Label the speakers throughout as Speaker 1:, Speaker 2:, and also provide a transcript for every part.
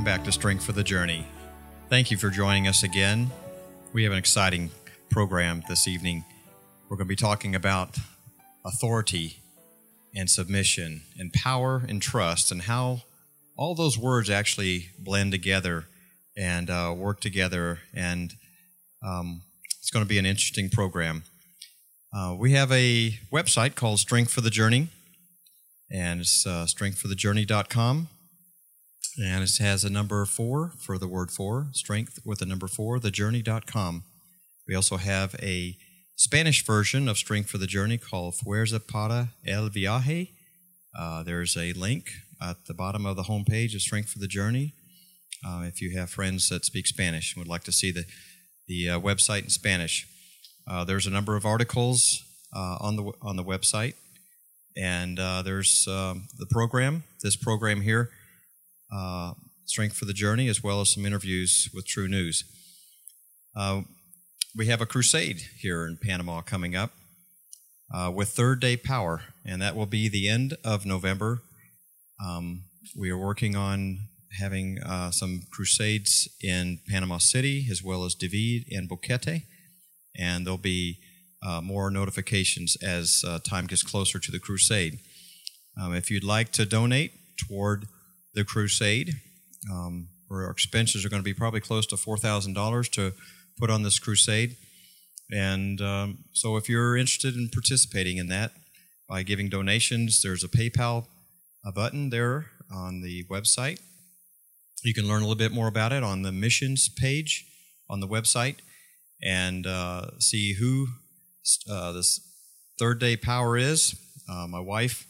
Speaker 1: welcome back to Strength for the Journey. Thank you for joining us again. We have an exciting program this evening. We're going to be talking about authority and submission and power and trust and how all those words actually blend together and work together, and it's going to be an interesting program. We have a website called Strength for the Journey, and it's strengthforthejourney.com. And it has a number 4 for the word 4, strength with the number 4, thejourney.com. We also have a Spanish version of Strength for the Journey called Fuerza para el Viaje. There's a link at the bottom of the homepage of Strength for the Journey. If you have friends that speak Spanish and would like to see the website in Spanish. There's a number of articles on the website, and there's the program, this program here, Strength for the Journey, as well as some interviews with True News. We have a crusade here in Panama coming up with Third Day Power, and that will be the end of November. We are working on having some crusades in Panama City, as well as David and Boquete, and there'll be more notifications as time gets closer to the crusade. If you'd like to donate toward the crusade, where our expenses are going to be probably close to $4,000 to put on this crusade. And so if you're interested in participating in that by giving donations, there's a PayPal button there on the website. You can learn a little bit more about it on the missions page on the website and see who this Third Day Power is. My wife,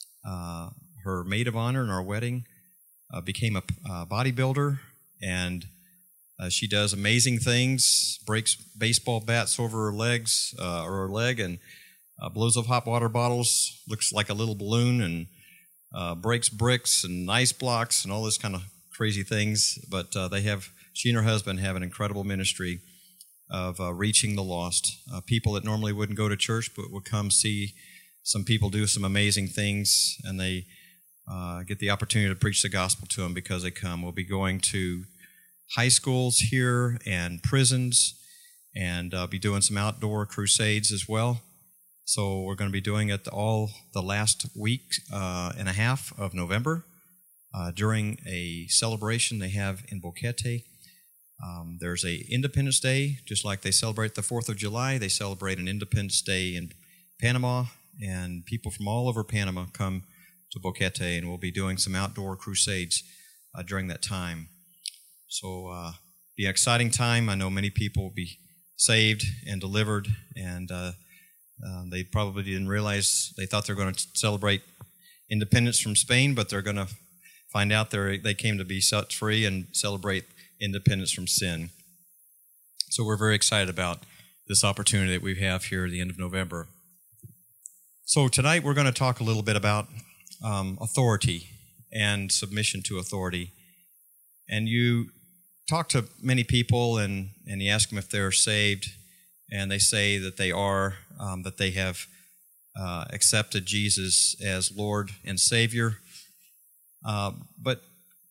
Speaker 1: her maid of honor in our wedding, became a bodybuilder, and she does amazing things, breaks baseball bats over her legs, or her leg, and blows up hot water bottles, looks like a little balloon, and breaks bricks and ice blocks and all this kind of crazy things. But she and her husband have an incredible ministry of reaching the lost, people that normally wouldn't go to church but would come see some people do some amazing things, and they get the opportunity to preach the gospel to them because they come. We'll be going to high schools here and prisons, and be doing some outdoor crusades as well. So we're going to be doing it all the last week and a half of November during a celebration they have in Boquete. There's a Independence Day, just like they celebrate the 4th of July. They celebrate an Independence Day in Panama, and people from all over Panama come to Boquete, and we'll be doing some outdoor crusades during that time. So be an exciting time. I know many people will be saved and delivered, and they probably didn't realize, they thought they were going to celebrate independence from Spain, but they're going to find out they came to be set free and celebrate independence from sin. So we're very excited about this opportunity that we have here at the end of November. So tonight we're going to talk a little bit about authority and submission to authority. And you talk to many people and you ask them if they're saved, and they say that they are, that they have accepted Jesus as Lord and Savior. But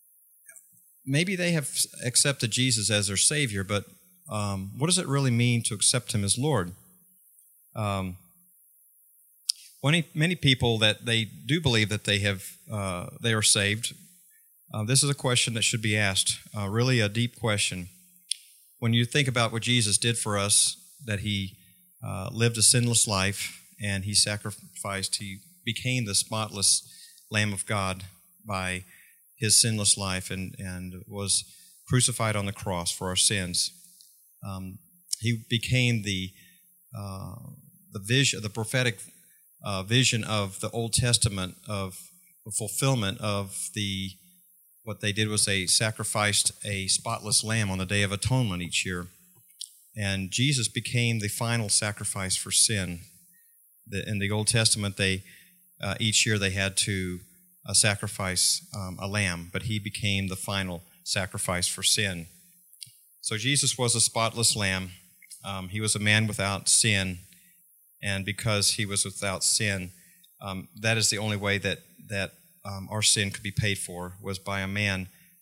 Speaker 1: maybe they have accepted Jesus as their Savior, but what does it really mean to accept Him as Lord? Many people that they do believe that they are saved. This is a question that should be asked, really a deep question. When you think about what Jesus did for us, that He lived a sinless life, and He sacrificed, He became the spotless Lamb of God by His sinless life, and was crucified on the cross for our sins. He became the vision, the prophetic vision of the Old Testament, of the fulfillment of what they did was they sacrificed a spotless lamb on the Day of Atonement each year. And Jesus became the final sacrifice for sin. In the Old Testament, each year they had to sacrifice a lamb, but He became the final sacrifice for sin. So Jesus was a spotless lamb. He was a man without sin, and because He was without sin, that is the only way that our sin could be paid for, was by a man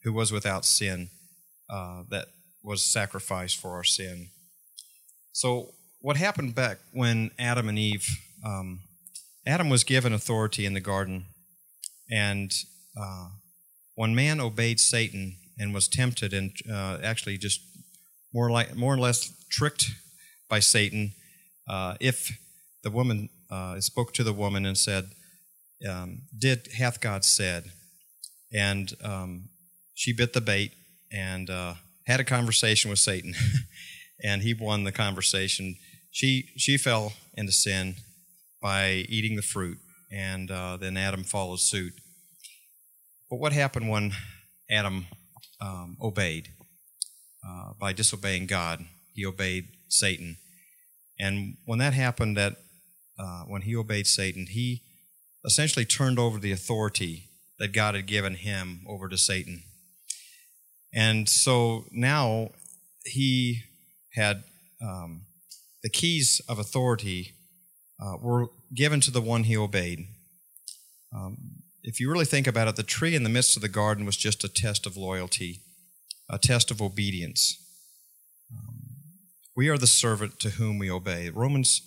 Speaker 1: who was without sin, that was sacrificed for our sin. So what happened back when Adam and Eve, Adam was given authority in the garden, and when man obeyed Satan and was tempted and actually just more or less tricked by Satan, if the woman spoke to the woman and said, hath God said? And she bit the bait and had a conversation with Satan, and he won the conversation. She fell into sin by eating the fruit, and then Adam followed suit. But what happened when Adam obeyed? By disobeying God, he obeyed Satan. And when that happened, when he obeyed Satan, he essentially turned over the authority that God had given him over to Satan. And so now he had the keys of authority were given to the one he obeyed. If you really think about it, the tree in the midst of the garden was just a test of loyalty, a test of obedience. We are the servant to whom we obey. Romans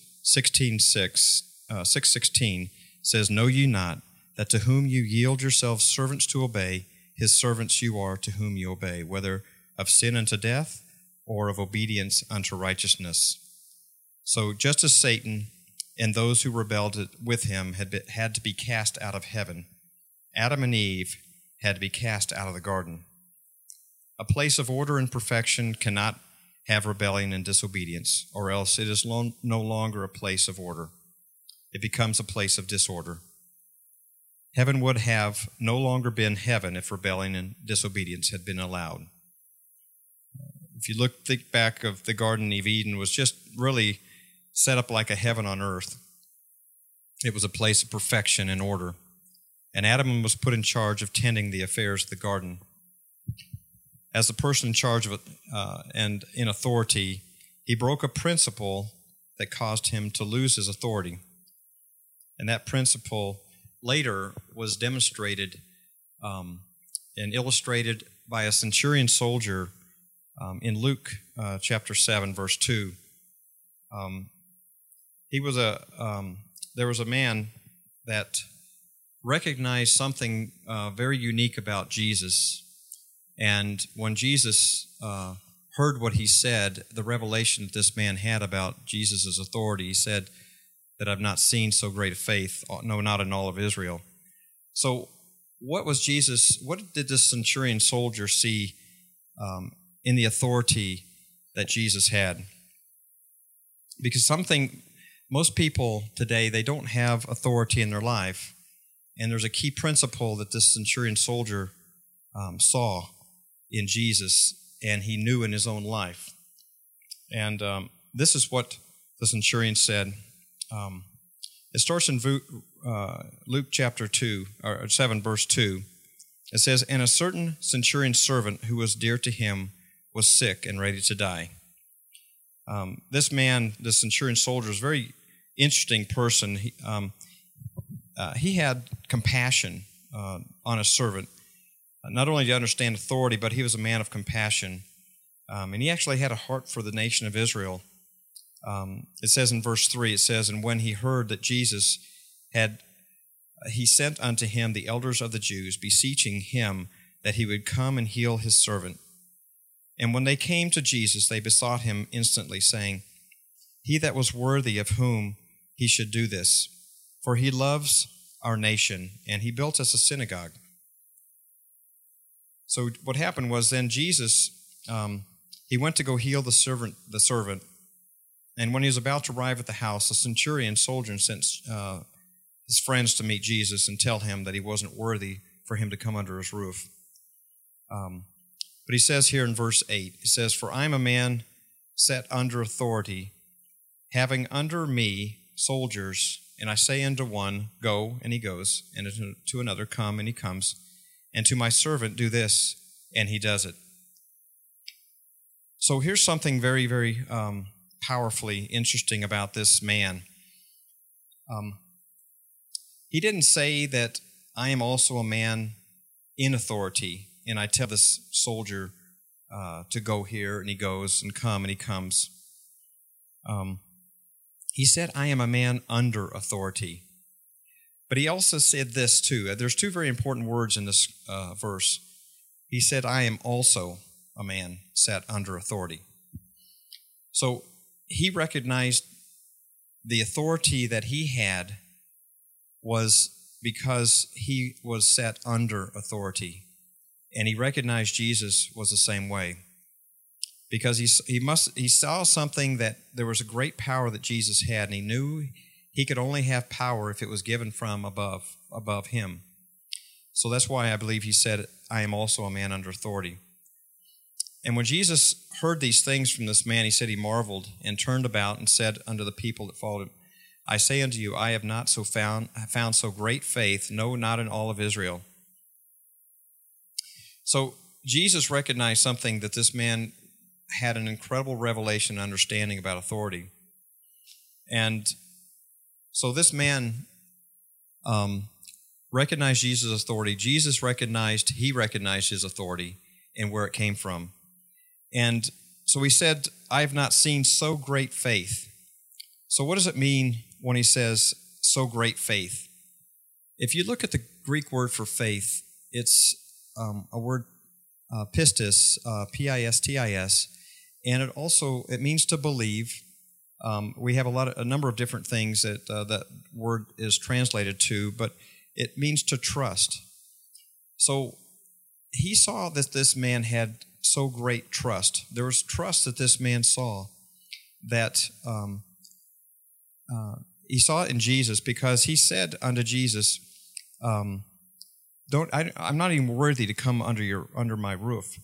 Speaker 1: 6:16 says, "Know ye not that to whom you yield yourselves servants to obey, his servants you are to whom you obey, whether of sin unto death or of obedience unto righteousness." So just as Satan and those who rebelled with him had to be cast out of heaven, Adam and Eve had to be cast out of the garden. A place of order and perfection cannot have rebellion and disobedience, or else it is no longer a place of order. It becomes a place of disorder. Heaven would have no longer been heaven if rebellion and disobedience had been allowed. If you think back of the Garden of Eden, was just really set up like a heaven on earth. It was a place of perfection and order. And Adam was put in charge of tending the affairs of the garden. As the person in charge of it and in authority, he broke a principle that caused him to lose his authority. And that principle later was demonstrated and illustrated by a centurion soldier in Luke chapter 7, verse 2. There was a man that recognized something very unique about Jesus. And when Jesus heard what he said, the revelation that this man had about Jesus' authority, he said that I've not seen so great a faith, no, not in all of Israel. So what did this centurion soldier see in the authority that Jesus had? Because most people today, they don't have authority in their life. And there's a key principle that this centurion soldier saw in Jesus, and he knew in his own life. And this is what the centurion said. It starts in Luke chapter 7, verse 2. It says, "And a certain centurion servant who was dear to him was sick and ready to die." This man, the centurion soldier, is a very interesting person. He had compassion on a servant. Not only to understand authority, but he was a man of compassion. And he actually had a heart for the nation of Israel. It says in verse 3, it says, "And when he heard that Jesus he sent unto him the elders of the Jews, beseeching him that he would come and heal his servant. And when they came to Jesus, they besought him instantly, saying, He that was worthy of whom he should do this, for he loves our nation, and he built us a synagogue." So what happened was then Jesus, he went to go heal the servant, and when he was about to arrive at the house, the centurion soldier sent his friends to meet Jesus and tell him that he wasn't worthy for him to come under his roof. But he says here in verse 8, he says, "For I am a man set under authority, having under me soldiers, and I say unto one, Go, and he goes, and to another, Come, and he comes, and to my servant, Do this, and he does it." So here's something very, very powerfully interesting about this man. He didn't say that I am also a man in authority and I tell this soldier to go here, and he goes, and come, and he comes. He said, I am a man under authority. But he also said this too. There's two very important words in this verse. He said, I am also a man set under authority. So he recognized the authority that he had was because he was set under authority. And he recognized Jesus was the same way. Because he saw something, that there was a great power that Jesus had, and he knew he could only have power if it was given from above him. So that's why I believe he said, I am also a man under authority. And when Jesus heard these things from this man, he said he marveled and turned about and said unto the people that followed him, I say unto you, I have not found so great faith, no, not in all of Israel. So Jesus recognized something, that this man had an incredible revelation and understanding about authority. And so this man recognized Jesus' authority. Jesus recognized his authority and where it came from. And so he said, I have not seen so great faith. So what does it mean when he says so great faith? If you look at the Greek word for faith, it's a word pistis, P-I-S-T-I-S, and it means to believe. We have a number of different things that that word is translated to, but it means to trust. So he saw that this man had so great trust. There was trust that this man saw, that he saw it in Jesus, because he said unto Jesus, I'm not even worthy to come under my roof,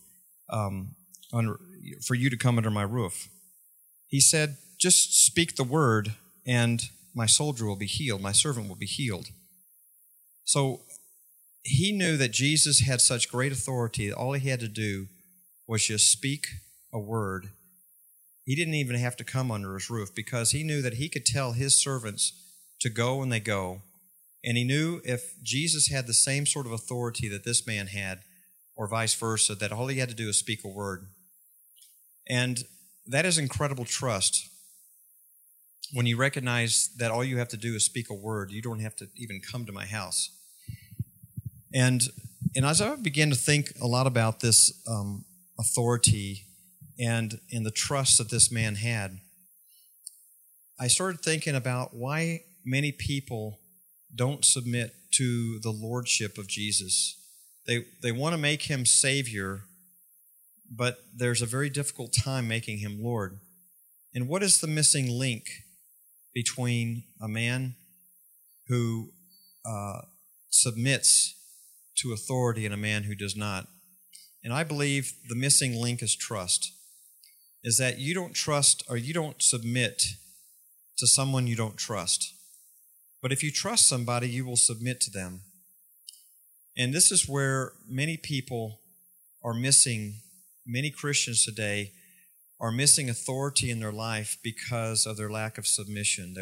Speaker 1: for you to come under my roof. He said, just speak the word, and my soldier will be healed, my servant will be healed. So he knew that Jesus had such great authority that all he had to do was just speak a word. He didn't even have to come under his roof, because he knew that he could tell his servants to go, and they go. And he knew if Jesus had the same sort of authority that this man had, or vice versa, that all he had to do is speak a word. And that is incredible trust. When you recognize that all you have to do is speak a word, you don't have to even come to my house. And as I began to think a lot about this authority and in the trust that this man had, I started thinking about why many people don't submit to the lordship of Jesus. They want to make him Savior, but there's a very difficult time making him Lord. And what is the missing link between a man who submits to authority and a man who does not? And I believe the missing link is trust. Is that you don't trust, or you don't submit to someone you don't trust. But if you trust somebody, you will submit to them. And this is where many people are missing, many Christians today are missing authority in their life because of their lack of submission.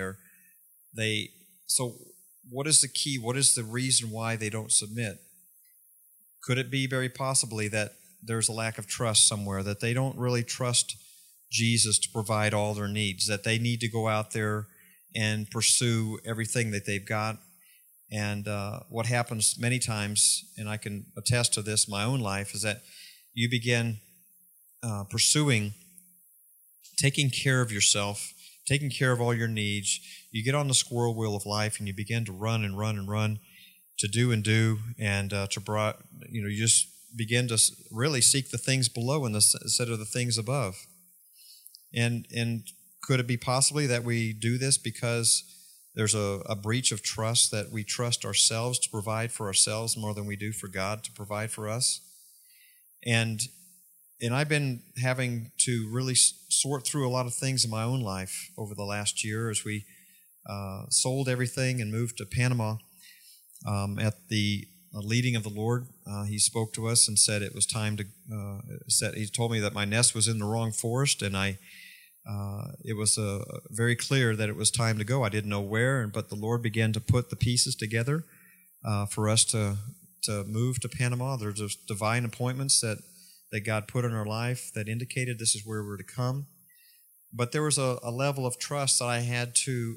Speaker 1: So what is the key? What is the reason why they don't submit? Could it be very possibly that there's a lack of trust somewhere, that they don't really trust Jesus to provide all their needs, that they need to go out there and pursue everything that they've got? And what happens many times, and I can attest to this in my own life, is that you begin pursuing, taking care of yourself, taking care of all your needs. You get on the squirrel wheel of life, and you begin to run and run and run, to do and do, and you just begin to really seek the things below instead of the things above. And could it be possibly that we do this because there's a breach of trust, that we trust ourselves to provide for ourselves more than we do for God to provide for us? And I've been having to really sort through a lot of things in my own life over the last year as we sold everything and moved to Panama. At the leading of the Lord, He spoke to us and said it was time to. He told me that my nest was in the wrong forest, and it was very clear that it was time to go. I didn't know where, but the Lord began to put the pieces together for us to to move to Panama. There's those divine appointments that God put in our life that indicated this is where we're to come. But there was a level of trust that I had to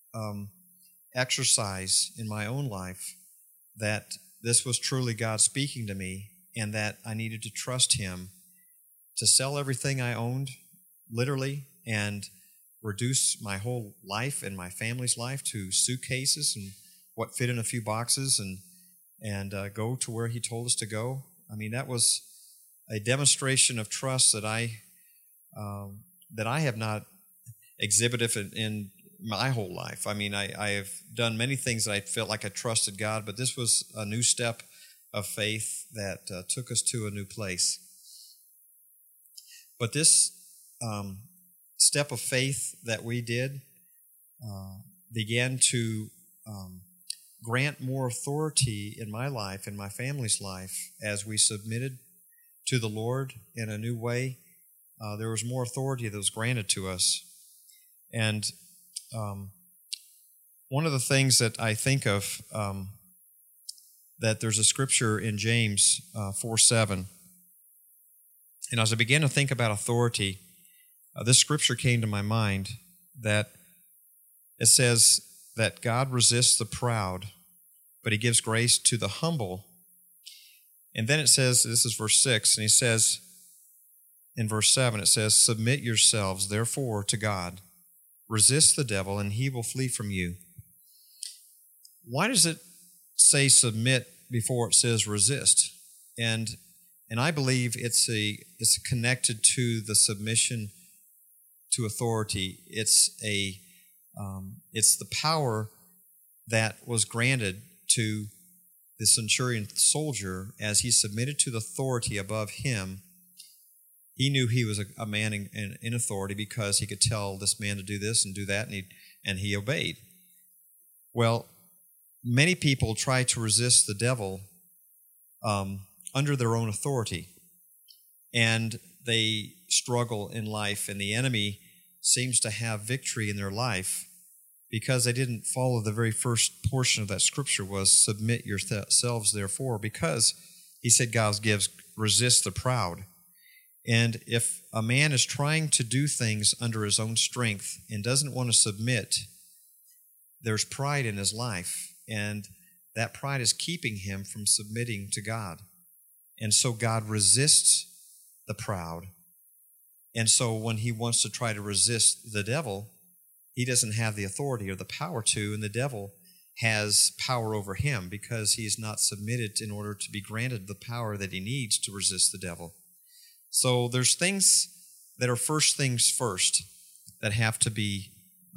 Speaker 1: exercise in my own life, that this was truly God speaking to me, and that I needed to trust Him to sell everything I owned, literally, and reduce my whole life and my family's life to suitcases and what fit in a few boxes, and go to where He told us to go. I mean, that was a demonstration of trust that I have not exhibited in my whole life. I mean, I have done many things that I felt like I trusted God, but this was a new step of faith that took us to a new place. But this step of faith that we did began to grant more authority in my life, in my family's life, as we submitted to the Lord in a new way. There was more authority that was granted to us. And one of the things that I think of, that there's a scripture in James 4:7. And as I began to think about authority, this scripture came to my mind, that it says that God resists the proud, but He gives grace to the humble. And then it says, this is verse 6, and He says, in verse 7, it says, "Submit yourselves, therefore, to God. Resist the devil, and he will flee from you." Why does it say submit before it says resist? And I believe it's connected to the submission to authority. It's the power that was granted to the centurion soldier as he submitted to the authority above him. He knew he was a man in authority because he could tell this man to do this and do that, and he obeyed. Well, many people try to resist the devil under their own authority, and they struggle in life, and the enemy seems to have victory in their life because they didn't follow the very first portion of that scripture, was submit yourselves therefore, because He said God gives, resist the proud. And if a man is trying to do things under his own strength and doesn't want to submit, there's pride in his life, and that pride is keeping him from submitting to God. And so God resists the proud. And so when he wants to try to resist the devil, he doesn't have the authority or the power to, and the devil has power over him because he's not submitted in order to be granted the power that he needs to resist the devil. So there's things that are first things first that have to be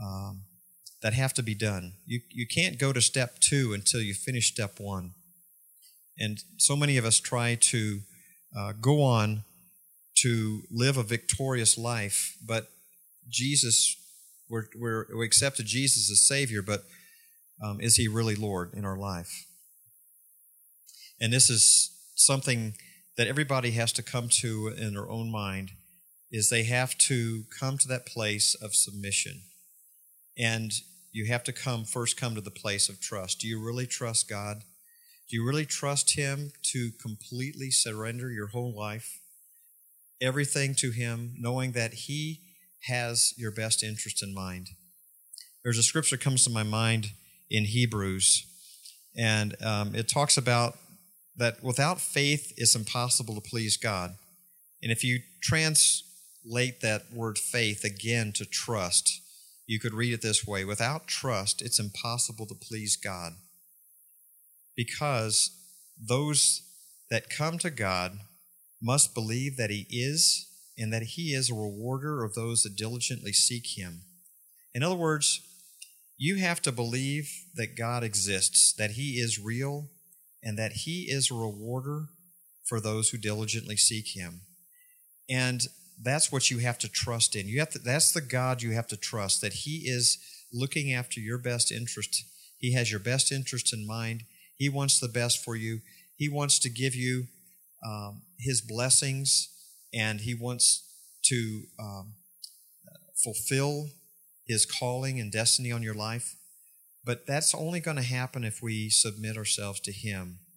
Speaker 1: done. You can't go to step 2 until you finish step 1. And so many of us try to go on to live a victorious life, but Jesus, we accepted Jesus as Savior, but is He really Lord in our life? And this is something that everybody has to come to in their own mind, is they have to come to that place of submission. And you have to first come to the place of trust. Do you really trust God? Do you really trust Him to completely surrender your whole life, everything to Him, knowing that He has your best interest in mind? There's a scripture that comes to my mind in Hebrews, and it talks about that without faith it's impossible to please God. And if you translate that word faith again to trust, you could read it this way: without trust it's impossible to please God, because those that come to God must believe that He is, and that He is a rewarder of those that diligently seek Him. In other words, you have to believe that God exists, that He is real, and that He is a rewarder for those who diligently seek Him. And that's what you have to trust in. That's the God you have to trust, that He is looking after your best interest. He has your best interest in mind. He wants the best for you. He wants to give you His blessings, and He wants to fulfill His calling and destiny on your life. But that's only going to happen if we submit ourselves to Him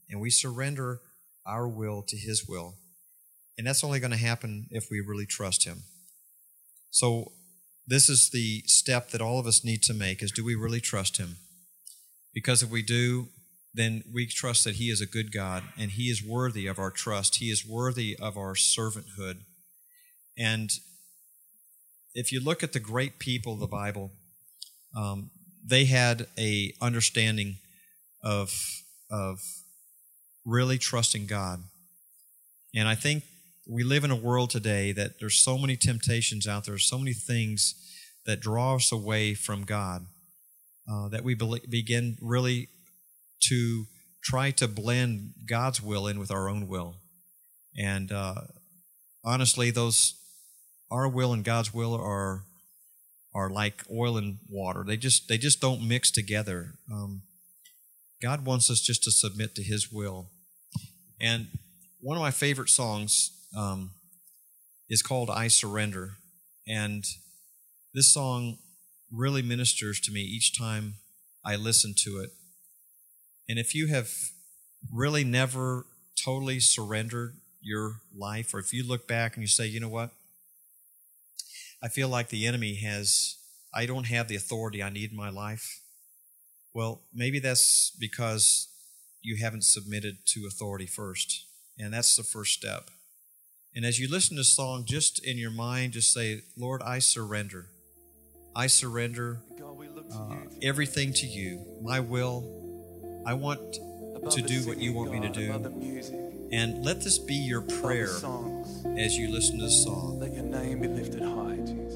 Speaker 1: and we surrender our will to His will. And that's only going to happen if we really trust Him. So this is the step that all of us need to make, is do we really trust Him? Because if we do, then we trust that He is a good God, and He is worthy of our trust. He is worthy of our servanthood. And if you look at the great people of the Bible, they had a understanding of really trusting God. And I think we live in a world today that there's so many temptations out there, so many things that draw us away from God, that we begin really to try to blend God's will in with our own will. And honestly, our will and God's will are like oil and water. They just don't mix together. God wants us just to submit to His will. And one of my favorite songs is called I Surrender. And this song really ministers to me each time I listen to it. And if you have really never totally surrendered your life, or if you look back and you say, you know what, I feel like the enemy I don't have the authority I need in my life. Well, maybe that's because you haven't submitted to authority first. And that's the first step. And as you listen to the song, just in your mind, just say, Lord, I surrender. I surrender everything to You. My will, I want to do what You want me to do. And let this be your prayer as you listen to this song.
Speaker 2: Let Your name be lifted high, Jesus.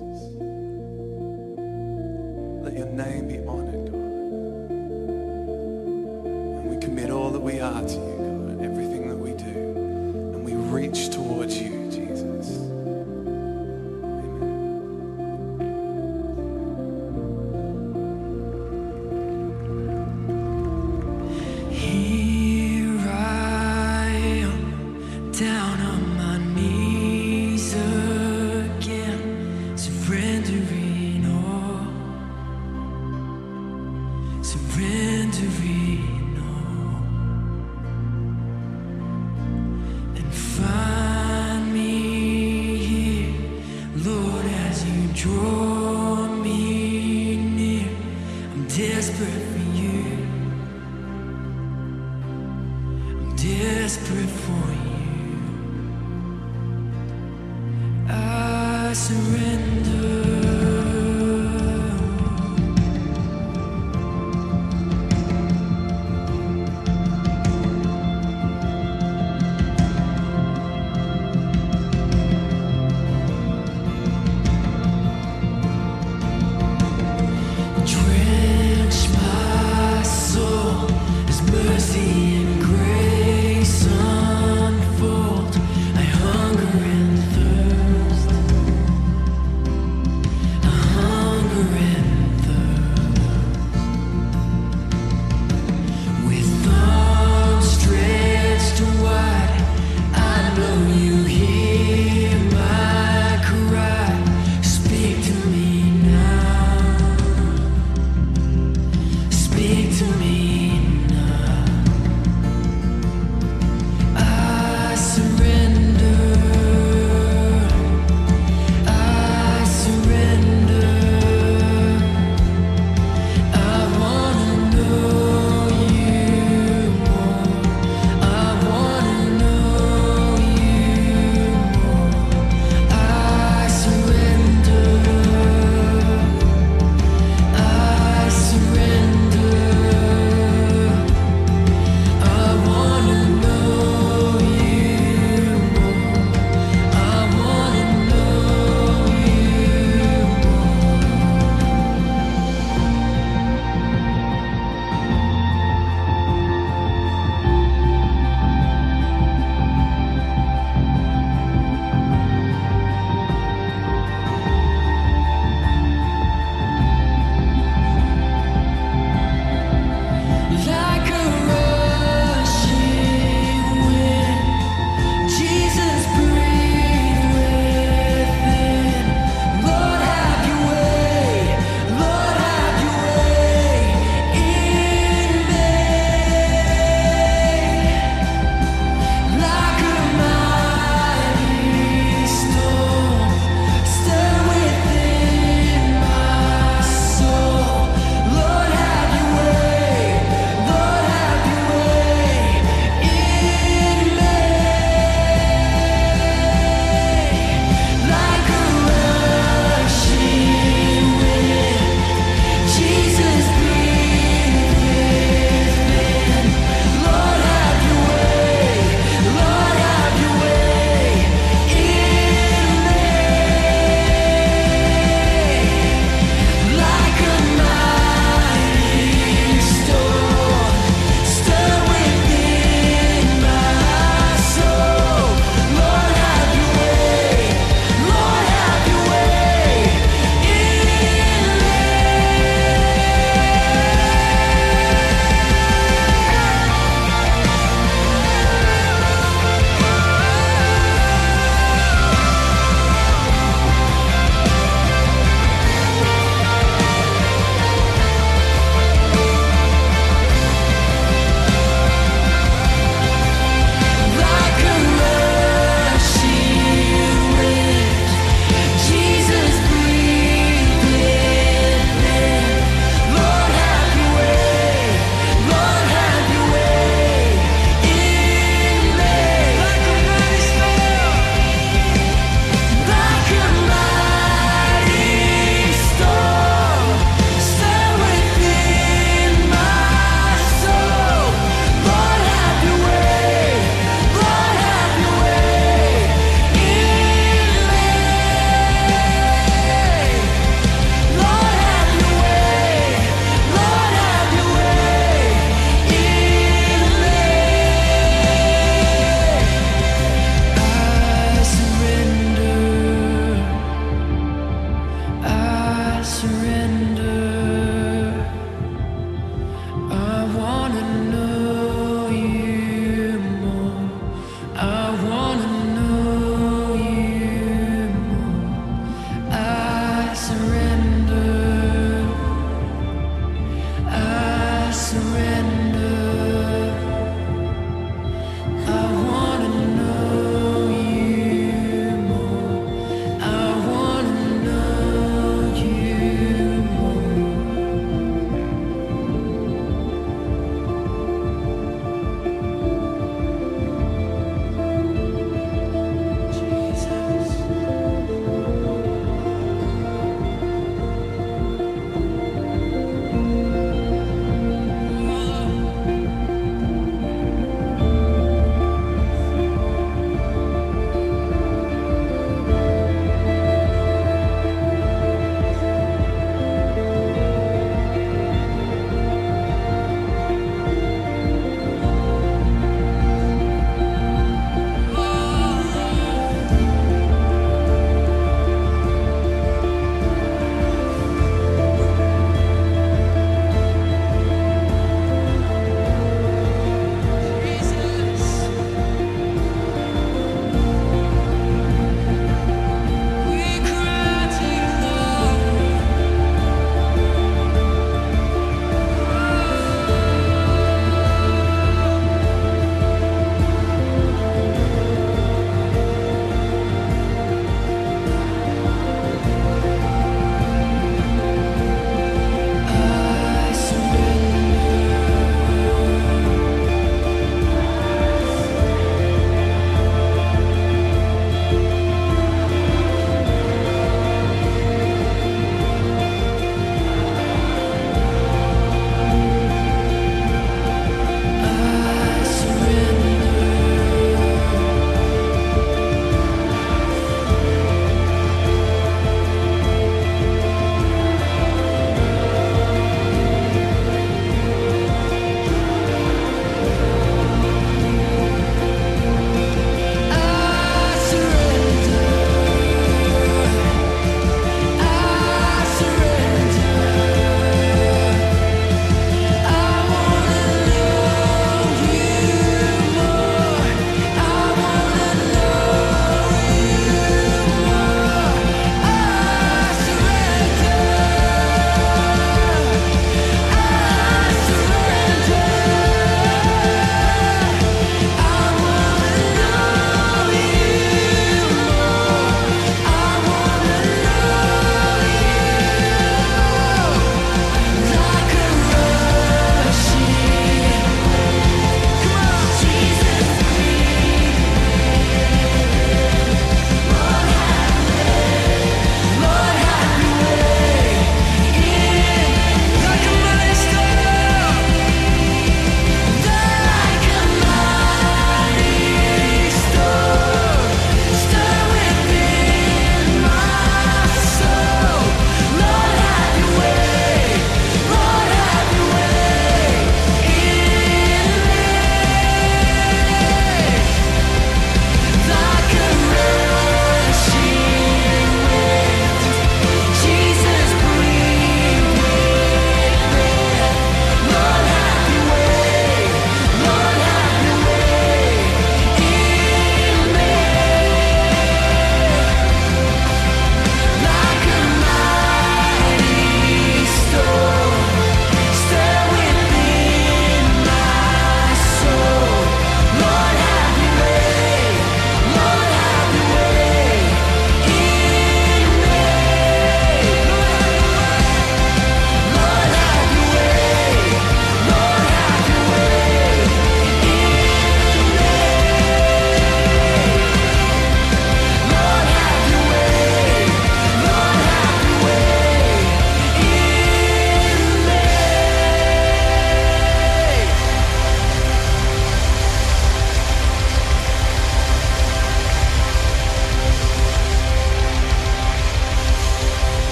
Speaker 2: Let Your name be honored, God. And we commit all that we are to You, God, everything that we do. And we reach towards You, Jesus.
Speaker 3: Down on my knees again, surrendering all, surrendering all, and find me here, Lord, as You draw me near. I'm desperate for You, I'm desperate for You. I surrender. Drench my soul as mercy and grace unfold. I hunger and thirst. I hunger and thirst. With arms stretched wide, I know You hear my cry. Speak to me now. Speak to me now. I surrender. I surrender. I wanna know You more. I wanna know You more. I surrender. I surrender.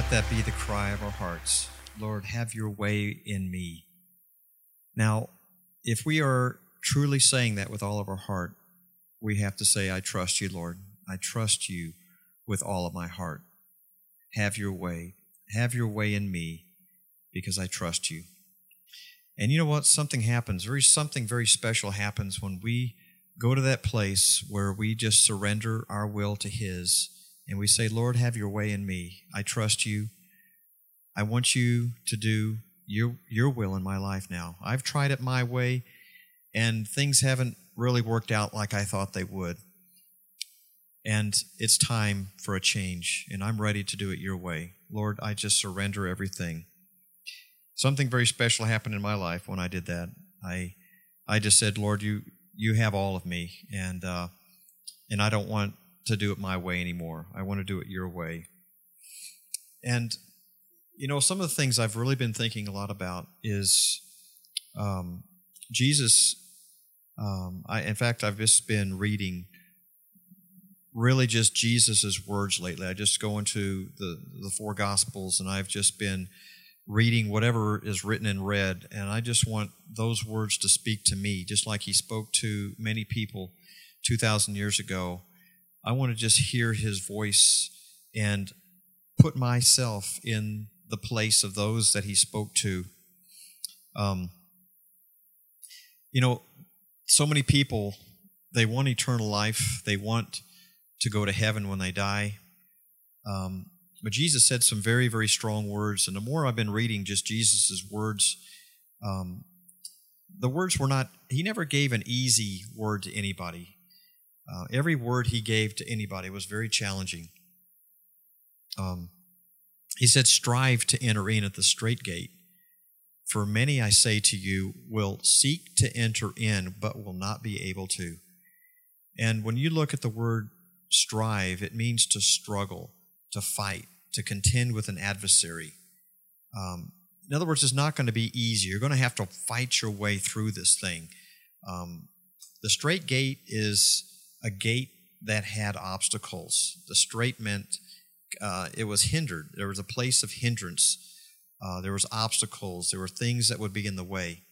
Speaker 1: let that be the cry of our hearts. Lord, have your way in me. Now, if we are truly saying that with all of our heart, we have to say, I trust you, Lord. I trust you with all of my heart. Have your way. Have your way in me because I trust you. And you know what? Something happens. Something very special happens when we go to that place where we just surrender our will to His and we say, Lord, have your way in me. I trust you. I want you to do your will in my life now. I've tried it my way, and things haven't really worked out like I thought they would. And it's time for a change, and I'm ready to do it your way. Lord, I just surrender everything. Something very special happened in my life when I did that. I just said, Lord, you have all of me, and I don't want to do it my way anymore. I want to do it your way. And you know, some of the things I've really been thinking a lot about is Jesus. In fact, I've just been reading really just Jesus' words lately. I just go into the four Gospels, and I've just been reading whatever is written and read, and I just want those words to speak to me, just like He spoke to many people 2,000 years ago. I want to just hear His voice and put myself in the place of those that He spoke to. You know, so many people, they want eternal life. They want to go to heaven when they die. But Jesus said some very, very strong words. And the more I've been reading just Jesus' words, the words were not, He never gave an easy word to anybody. Every word He gave to anybody was very challenging. He said, strive to enter in at the strait gate. For many, I say to you, will seek to enter in, but will not be able to. And when you look at the word strive, it means to struggle, to fight, to contend with an adversary. In other words, it's not going to be easy. You're going to have to fight your way through this thing. The strait gate is a gate that had obstacles. The strait meant it was hindered. There was a place of hindrance. There was obstacles. There were things that would be in the way.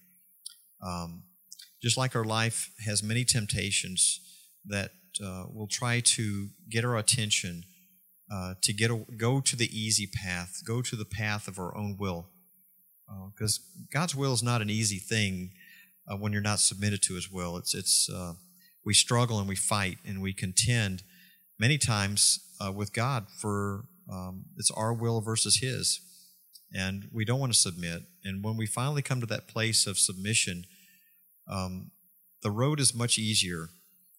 Speaker 1: Just like our life has many temptations that will try to get our attention, to go to the easy path, go to the path of our own will. Because God's will is not an easy thing when you're not submitted to His will. We struggle and we fight and we contend many times with God for it's our will versus His, and we don't want to submit. And when we finally come to that place of submission, the road is much easier.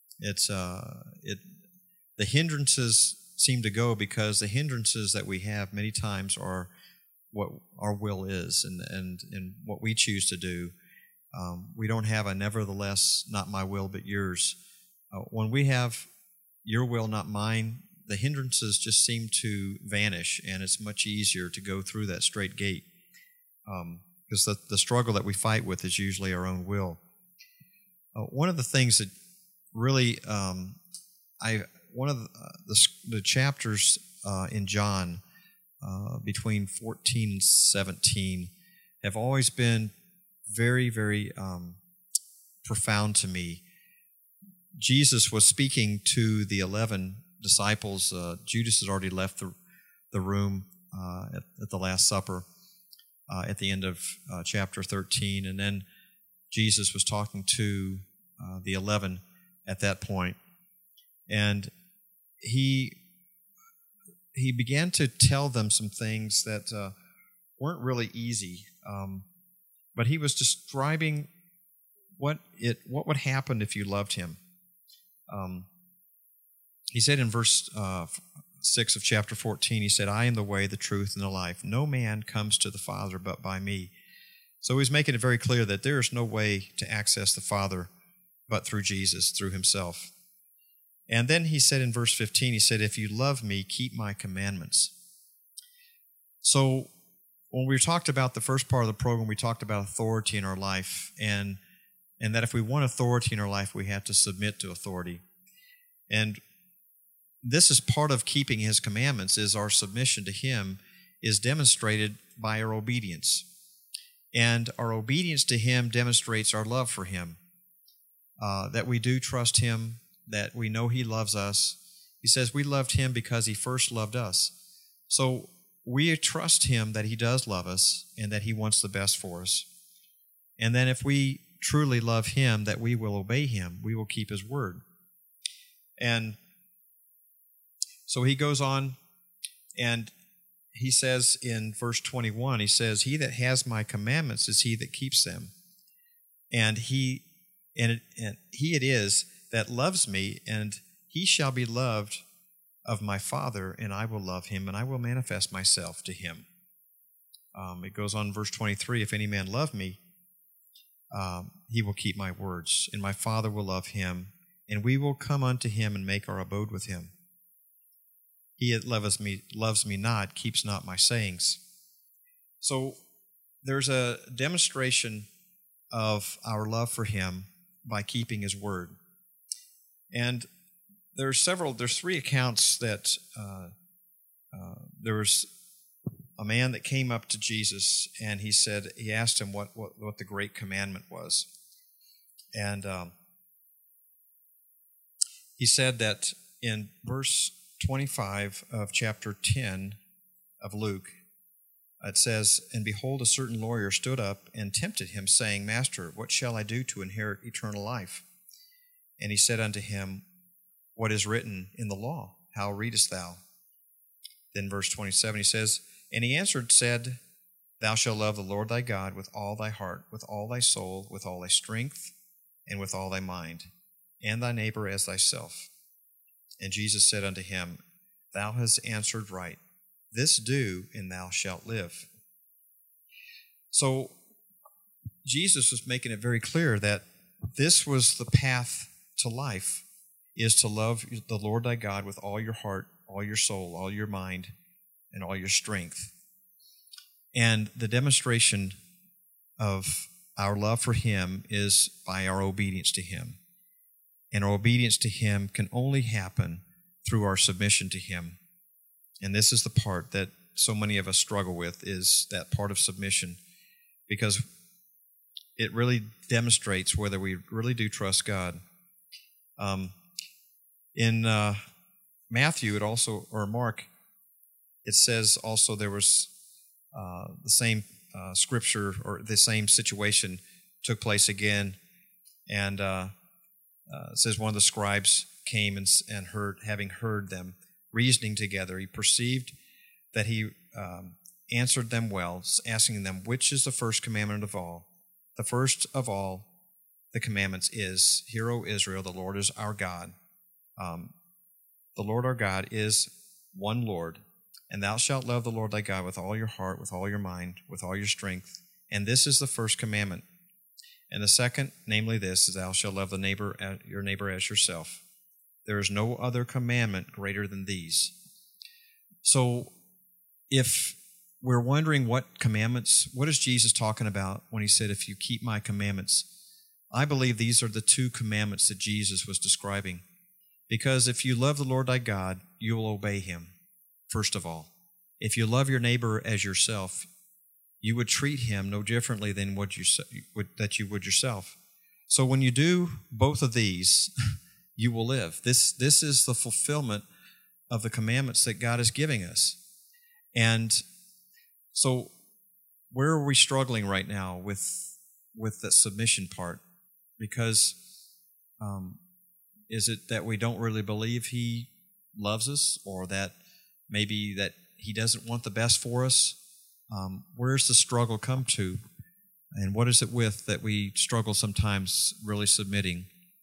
Speaker 1: The hindrances seem to go because the hindrances that we have many times are what our will is and what we choose to do. We don't have a nevertheless, not my will, but yours. When we have your will, not mine, the hindrances just seem to vanish, and it's much easier to go through that straight gate because the struggle that we fight with is usually our own will. One of the things that really, one of the chapters in John between 14 and 17 have always been very, very profound to me. Jesus was speaking to the 11 disciples. Judas had already left the room at the Last Supper at the end of chapter 13, and then Jesus was talking to the 11 at that point, and he began to tell them some things that weren't really easy, but he was describing what would happen if you loved Him. He said in verse 6 of chapter 14, He said, I am the way, the truth, and the life. No man comes to the Father but by me. So He's making it very clear that there is no way to access the Father but through Jesus, through Himself. And then He said in verse 15, He said, if you love me, keep my commandments. So when we talked about the first part of the program, we talked about authority in our life, and that if we want authority in our life, we have to submit to authority. And this is part of keeping His commandments, is our submission to Him is demonstrated by our obedience. And our obedience to Him demonstrates our love for Him, that we do trust Him, that we know He loves us. He says we loved Him because He first loved us. So we trust Him that He does love us and that He wants the best for us. And then if we truly love Him, that we will obey Him. We will keep His word. And so he goes on, and he says in verse 21, he says, "He that has my commandments is he that keeps them. And he it is that loves me, and he shall be loved of my Father, and I will love him, and I will manifest myself to him." It goes on in verse 23, "If any man love me, he will keep my words, and my Father will love him, and we will come unto him and make our abode with him. He that loves me not, keeps not my sayings." So there's a demonstration of our love for Him by keeping His word. And there's three accounts that there was a man that came up to Jesus, and he asked him what the great commandment was. And he said that in verse 25 of chapter 10 of Luke, it says, "And behold, a certain lawyer stood up and tempted him, saying, Master, what shall I do to inherit eternal life? And he said unto him, What is written in the law? How readest thou? Then verse 27, he says, And he answered, said, Thou shalt love the Lord thy God with all thy heart, with all thy soul, with all thy strength, and with all thy mind, and thy neighbor as thyself. And Jesus said unto him, Thou hast answered right. This do, and thou shalt live. So Jesus was making it very clear that this was the path to life, is to love the Lord thy God with all your heart, all your soul, all your mind, and all your strength. And the demonstration of our love for Him is by our obedience to Him. And our obedience to Him can only happen through our submission to Him. And this is the part that so many of us struggle with, is that part of submission, because it really demonstrates whether we really do trust God. In Matthew, or Mark, it says also there was the same scripture, or the same situation took place again, and it says one of the scribes came and heard, having heard them reasoning together, he perceived that he answered them well, asking them, Which is the first commandment of all? The first of all the commandments is, Hear, O Israel, the Lord is our God. The Lord our God is one Lord, and thou shalt love the Lord thy God with all your heart, with all your mind, with all your strength. And this is the first commandment. And the second, namely this, is thou shalt love your neighbor as yourself. There is no other commandment greater than these. So if we're wondering what is Jesus talking about when He said, if you keep my commandments, I believe these are the two commandments that Jesus was describing. Because if you love the Lord thy God, you will obey Him, first of all. If you love your neighbor as yourself, you would treat him no differently than that you would yourself. So when you do both of these, you will live. This is the fulfillment of the commandments that God is giving us. And so where are we struggling right now with the submission part? Because is it that we don't really believe He loves us, or that maybe that He doesn't want the best for us? Where's the struggle come to? And what is it with that we struggle sometimes really submitting?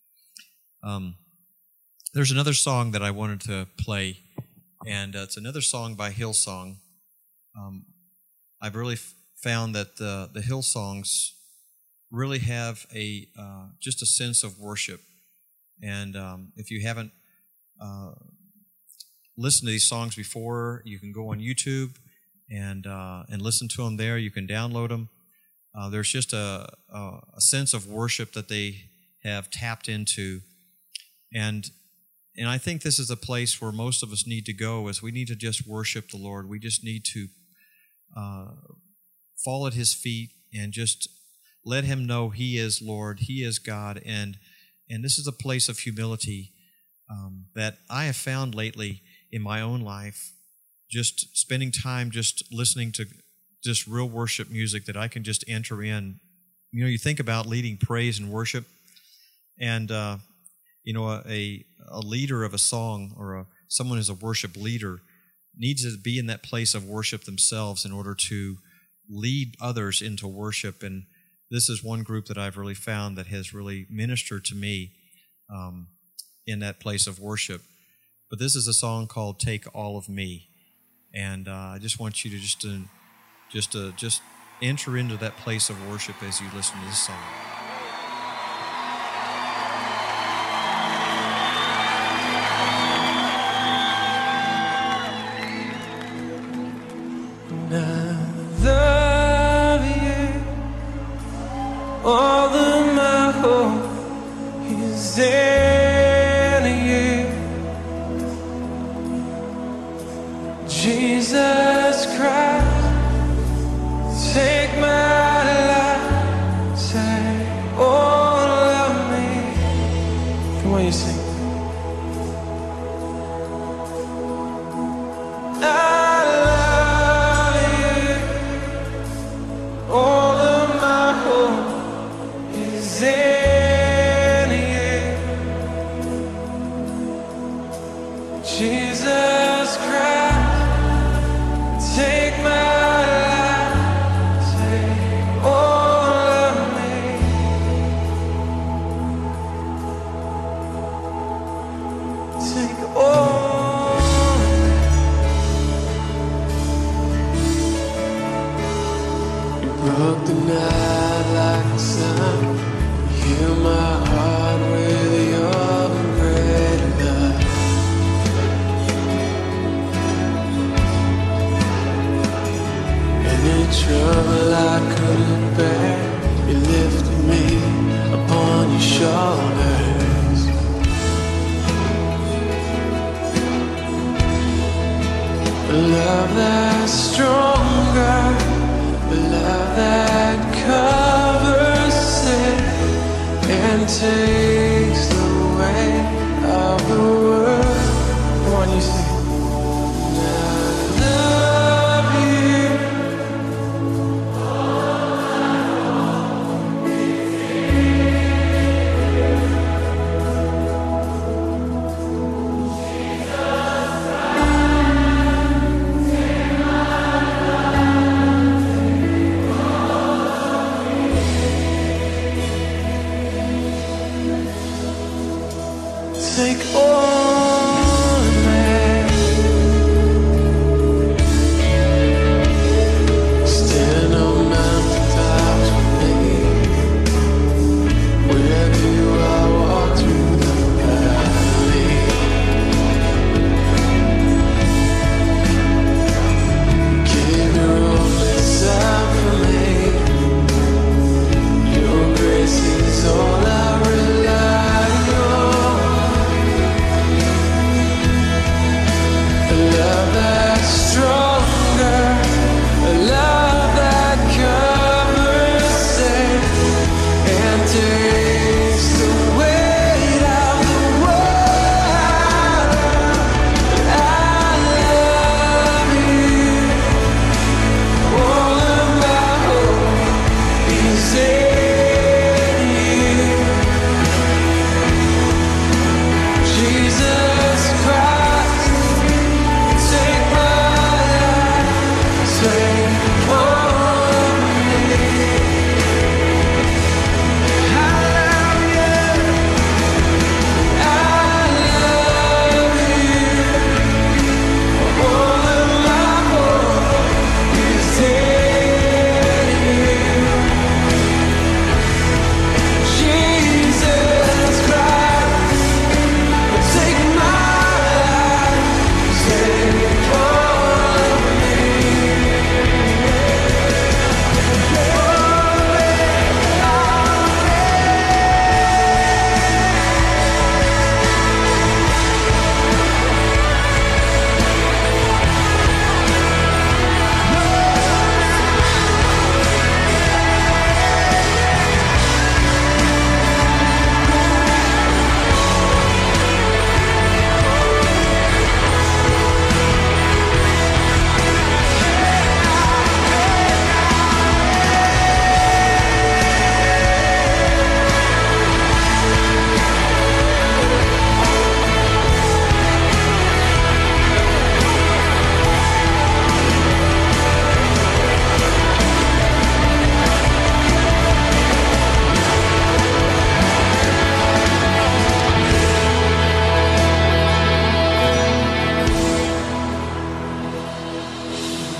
Speaker 1: There's another song that I wanted to play, and it's another song by Hillsong. I've really found that the Hillsongs really have just a sense of worship. And if you haven't listened to these songs before, you can go on YouTube and listen to them there. You can download them. There's just a sense of worship that they have tapped into, and I think this is a place where most of us need to go, is we need to just worship the Lord. We just need to fall at His feet and just let Him know He is Lord, He is God, and this is a place of humility that I have found lately in my own life, just spending time just listening to just real worship music that I can just enter in. You know, you think about leading praise and worship, and you know, a leader of a song or someone who's a worship leader needs to be in that place of worship themselves in order to lead others into worship. And this is one group that I've really found that has really ministered to me in that place of worship. But this is a song called "Take All of Me," and I just want you to just enter into that place of worship as you listen to this song.
Speaker 2: All of my hope is in you, Jesus Christ. Take my life, take all of me. Come on, you sing. I love you. All of my hope is in you, Jesus Christ. Take my life, take all of me. Take all of me. You broke the night like the sun. Heal my heart with your great love. Any trouble I couldn't bear, you lifted me upon your shoulders. A love that's stronger, a love that covers sin and takes the weight of the world. Come on, you sing. I love you.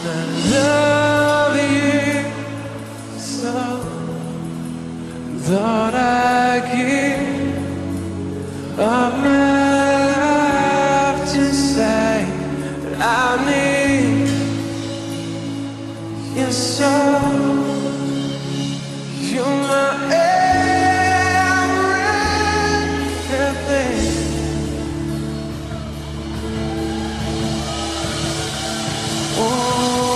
Speaker 2: love you so. Thought I give up my life to say that I need you so. You're my everything. Oh.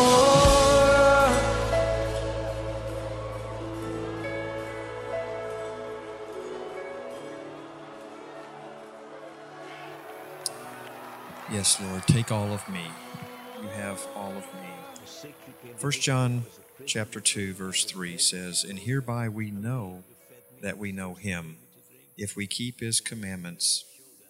Speaker 1: Yes, Lord, take all of me. You have all of me. 1 John chapter 2, verse 3 says, "And hereby we know that we know him, if we keep his commandments."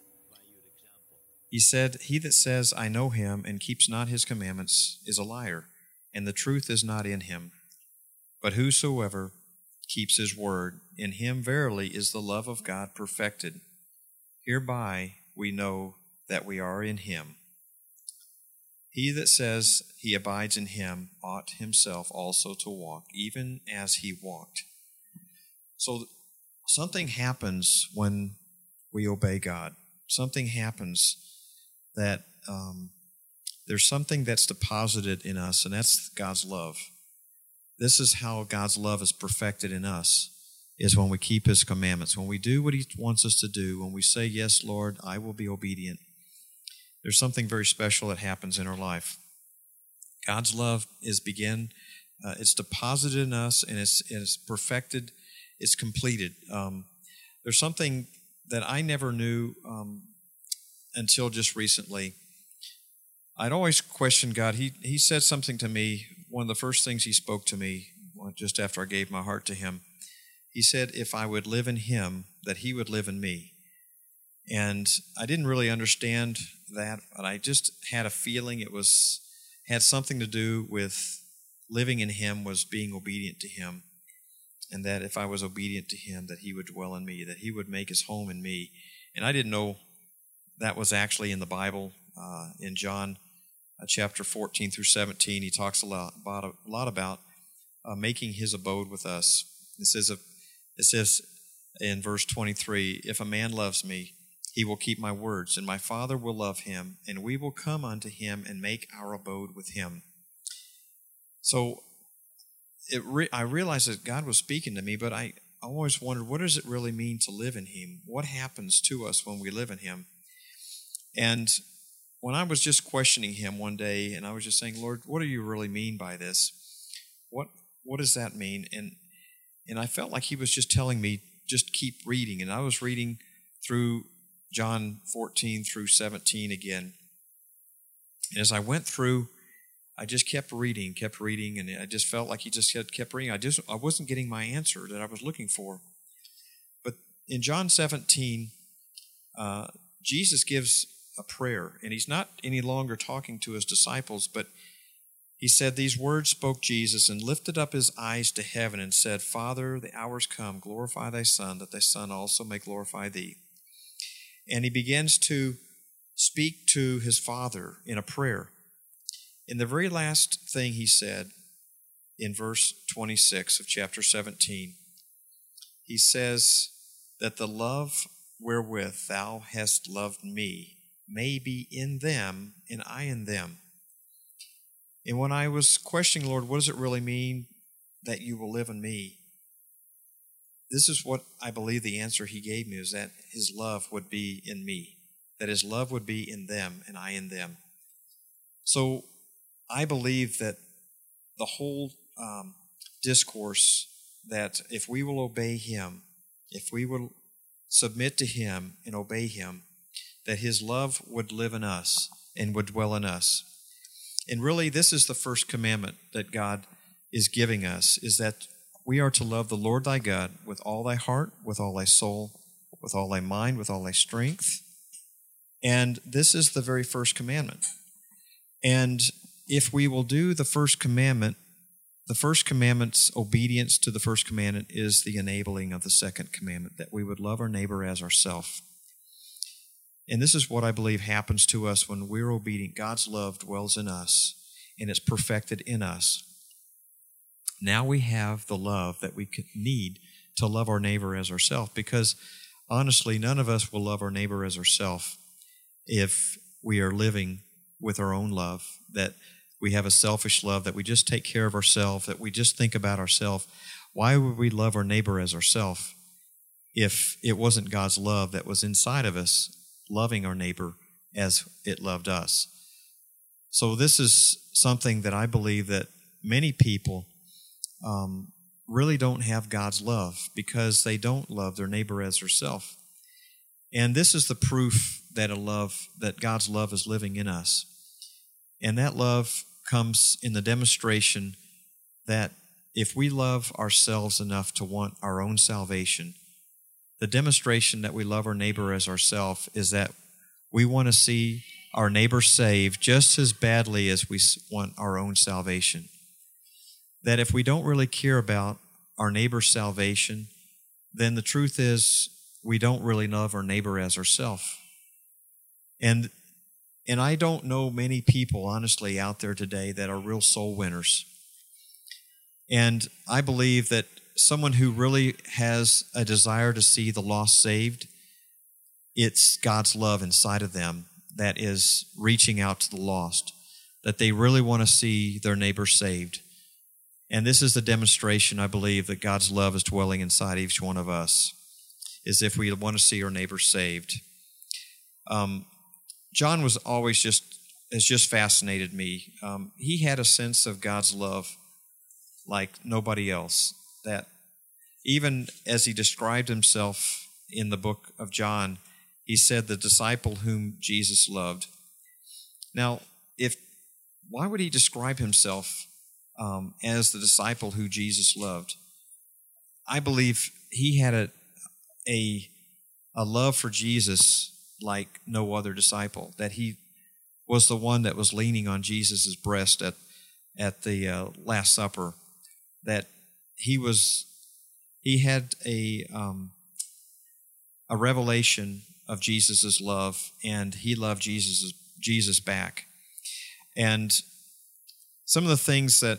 Speaker 1: He said, "He that says, I know him, and keeps not his commandments, is a liar, and the truth is not in him. But whosoever keeps his word, in him verily is the love of God perfected. Hereby we know that we are in him. He that says he abides in him ought himself also to walk, even as he walked." So something happens when we obey God. Something happens that there's something that's deposited in us, and that's God's love. This is how God's love is perfected in us, is when we keep his commandments, when we do what he wants us to do, when we say, "Yes, Lord, I will be obedient." There's something very special that happens in our life. God's love is it's deposited in us, and it's perfected, it's completed. There's something that I never knew until just recently. I'd always questioned God. He said something to me, one of the first things he spoke to me just after I gave my heart to him. He said, if I would live in him, that he would live in me. And I didn't really understand that, but I just had a feeling it had something to do with living in him was being obedient to him, and that if I was obedient to him, that he would dwell in me, that he would make his home in me. And I didn't know that was actually in the Bible. In John chapter 14 through 17, he talks a lot about making his abode with us. It says in verse 23, "If a man loves me, he will keep my words, and my Father will love him, and we will come unto him and make our abode with him." So I realized that God was speaking to me, but I always wondered, what does it really mean to live in him? What happens to us when we live in him? And when I was just questioning him one day, and I was just saying, "Lord, what do you really mean by this? What does that mean?" And I felt like he was just telling me, just keep reading. And I was reading through John 14 through 17 again. And as I went through, I just kept reading, and I just felt like he just kept reading. I wasn't getting my answer that I was looking for. But in John 17, Jesus gives a prayer, and he's not any longer talking to his disciples, but he said, "These words spoke Jesus, and lifted up his eyes to heaven, and said, Father, the hour's come, glorify thy Son, that thy Son also may glorify thee." And he begins to speak to his Father in a prayer. In the very last thing he said, in verse 26 of chapter 17, he says that the love wherewith thou hast loved me may be in them, and I in them. And when I was questioning, "Lord, what does it really mean that you will live in me?" This is what I believe the answer he gave me, is that his love would be in me, that his love would be in them and I in them. So I believe that the whole discourse, that if we will obey him, if we will submit to him and obey him, that his love would live in us and would dwell in us. And really, this is the first commandment that God is giving us, is that we are to love the Lord thy God with all thy heart, with all thy soul, with all thy mind, with all thy strength. And this is the very first commandment. And if we will do the first commandment's obedience to the first commandment is the enabling of the second commandment, that we would love our neighbor as ourselves. And this is what I believe happens to us when we're obedient. God's love dwells in us, and it's perfected in us. Now we have the love that we need to love our neighbor as ourselves, because honestly, none of us will love our neighbor as ourselves if we are living with our own love, that we have a selfish love, that we just take care of ourselves, that we just think about ourselves. Why would we love our neighbor as ourselves if it wasn't God's love that was inside of us, loving our neighbor as it loved us? So this is something that I believe that many people really don't have God's love, because they don't love their neighbor as herself. And this is the proof that God's love is living in us. And that love comes in the demonstration that if we love ourselves enough to want our own salvation, the demonstration that we love our neighbor as ourselves is that we want to see our neighbor saved just as badly as we want our own salvation. That if we don't really care about our neighbor's salvation, then the truth is we don't really love our neighbor as ourselves. And I don't know many people, honestly, out there today that are real soul winners. And I believe that someone who really has a desire to see the lost saved, it's God's love inside of them that is reaching out to the lost, that they really want to see their neighbor saved. And this is the demonstration, I believe, that God's love is dwelling inside each one of us, is if we want to see our neighbor saved. John has just fascinated me. He had a sense of God's love like nobody else, that even as he described himself in the book of John, he said the disciple whom Jesus loved. Now, why would he describe himself as the disciple who Jesus loved? I believe he had a love for Jesus like no other disciple, that he was the one that was leaning on Jesus' breast at the Last Supper, that he had a revelation of Jesus' love, and he loved Jesus back. And some of the things that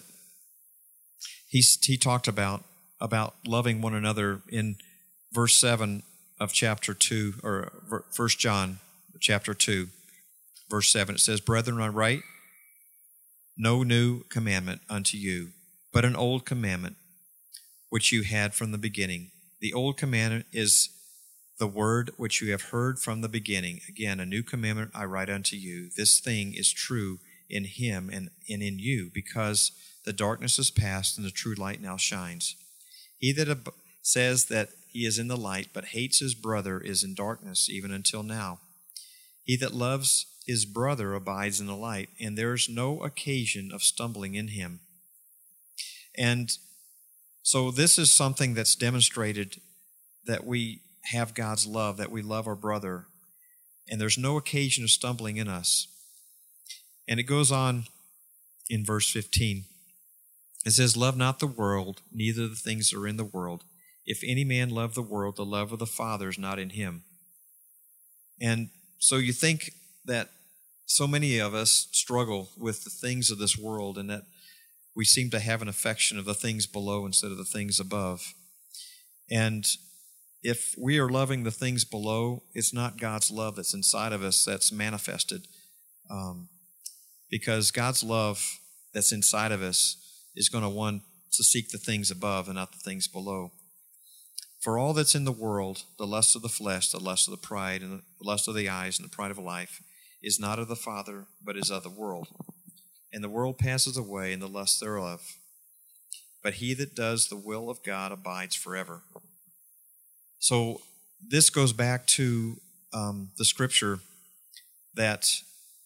Speaker 1: he talked about loving one another in verse 7 of chapter 2, or 1 John chapter 2, verse 7, it says, "Brethren, I write no new commandment unto you, but an old commandment which you had from the beginning. The old commandment is the word which you have heard from the beginning. Again, a new commandment I write unto you. This thing is true in him and in you, because the darkness is past and the true light now shines. He that says that he is in the light but hates his brother is in darkness even until now. He that loves his brother abides in the light, and there is no occasion of stumbling in him." And so this is something that's demonstrated, that we have God's love, that we love our brother, and there's no occasion of stumbling in us. And it goes on in verse 15. It says, "Love not the world, neither the things that are in the world. If any man love the world, the love of the Father is not in him." And so you think that so many of us struggle with the things of this world, and that we seem to have an affection of the things below instead of the things above. And if we are loving the things below, it's not God's love that's inside of us that's manifested, because God's love that's inside of us is going to want to seek the things above and not the things below. "For all that's in the world, the lust of the flesh, the lust of the pride, and the lust of the eyes, and the pride of life, is not of the Father, but is of the world. And the world passes away, and the lust thereof. But he that does the will of God abides forever." So this goes back to the scripture that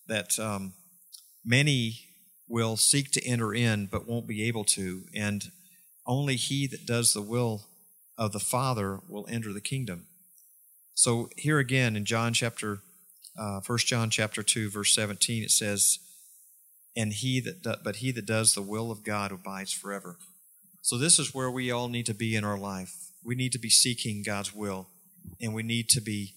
Speaker 1: many will seek to enter in but won't be able to, and only he that does the will of the Father will enter the kingdom. So here again in 1 John chapter 2, verse 17, it says, but he that does the will of God abides forever. So this is where we all need to be in our life. We need to be seeking God's will, and we need to be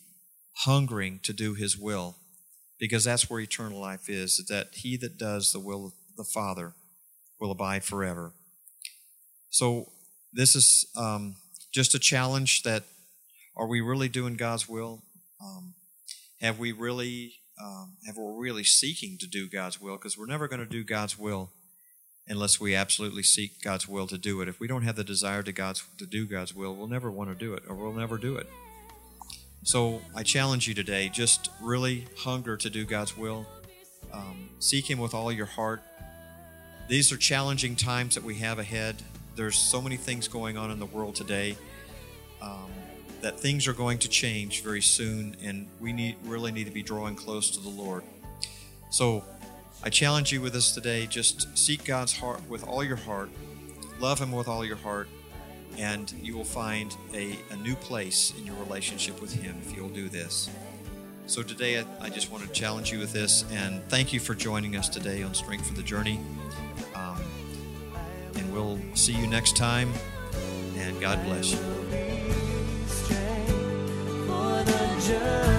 Speaker 1: hungering to do his will, because that's where eternal life is, that he that does the will of the Father will abide forever. So this is just a challenge that, are we really doing God's will? Have we really seeking to do God's will? Because we're never going to do God's will unless we absolutely seek God's will to do it. If we don't have the desire to do God's will, we'll never want to do it, or we'll never do it. So I challenge you today, just really hunger to do God's will. Seek Him with all your heart. These are challenging times that we have ahead. There's so many things going on in the world today that things are going to change very soon, and we really need to be drawing close to the Lord. So I challenge you with this today. Just seek God's heart with all your heart. Love Him with all your heart, and you will find a new place in your relationship with Him if you'll do this. So today I just want to challenge you with this, and thank you for joining us today on Strength for the Journey. And we'll see you next time, and God bless you.
Speaker 3: For the journey.